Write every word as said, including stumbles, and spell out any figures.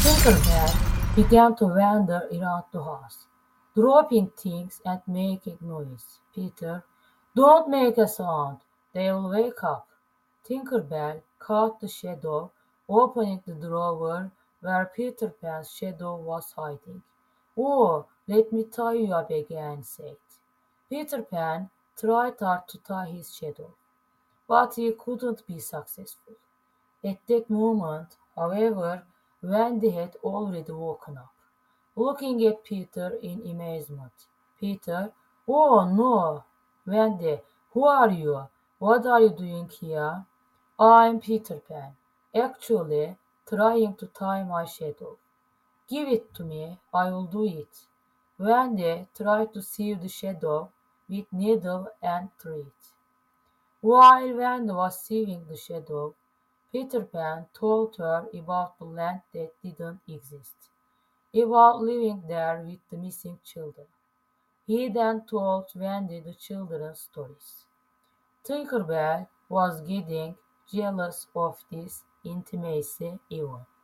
Tinkerbell began to wander around the house, dropping things and making noise. Peter, don't make a sound. They'll wake up. Tinkerbell caught the shadow, opening the drawer where Peter Pan's shadow was hiding. Oh, let me tie you up again, said. Peter Pan tried hard to tie his shadow, but he couldn't be successful. At that moment, however, Wendy had already woken up, looking at Peter in amazement. Peter, oh no! Wendy, who are you? What are you doing here? I'm Peter Pan, actually trying to tie my shadow. Give it to me, I will do it. Wendy tried to sew the shadow with needle and thread. While Wendy was sewing the shadow, Peter Pan told her about the land that didn't exist, about living there with the missing children. He then told Wendy the children's stories. Tinker Bell was getting jealous of this intimacy even.